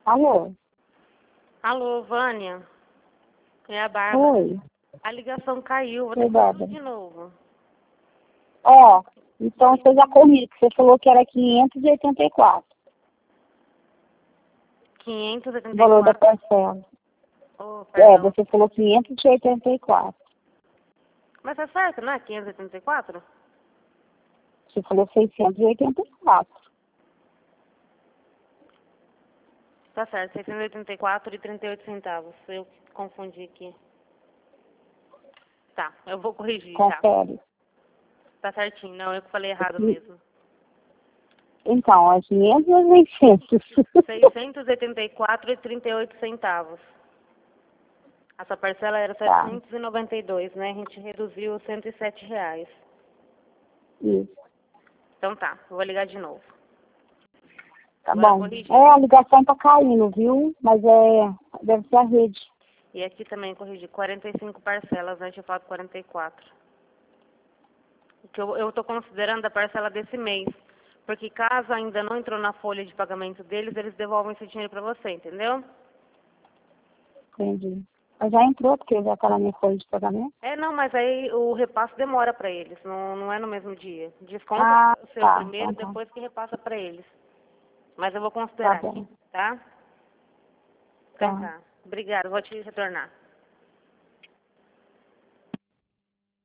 Alô? Alô, Vânia? É a Bárbara. Oi. A ligação caiu, vou ter Oi, que fazer Bárbara. de novo. Ó, então você já corrigiu, que você falou que era 584. O valor da 584. parcela. Oh, É, perdão. você falou 584. Mas tá certo, não é? 584? Você falou 684. Tá certo, 684,38 centavos. Eu confundi aqui. Tá, eu vou corrigir, tá. Confere. Tá certinho. Não, eu que falei errado mesmo. Então, é 500 ou 600? 684,38 centavos. Essa parcela era Tá. 792, né? A gente reduziu R$ 107. Isso. Então tá, eu vou ligar de novo. Tá Agora bom. corrigir. É, a ligação tá caindo, viu? Mas deve ser a rede. E aqui também corrigi 45 parcelas, né? Eu falo 44. Que eu tô considerando a parcela desse mês. Porque caso ainda não entrou na folha de pagamento deles, eles devolvem esse dinheiro pra você, entendeu? Entendi. Mas já entrou, porque já tá na minha folha de pagamento. É, não, mas aí o repasse demora pra eles, não é no mesmo dia. Desconta Ah, o seu tá. primeiro, Então tá. depois que repassa pra eles. Mas eu vou Tá considerar aqui, bom. tá? Então Tá. tá. Obrigada, vou te retornar.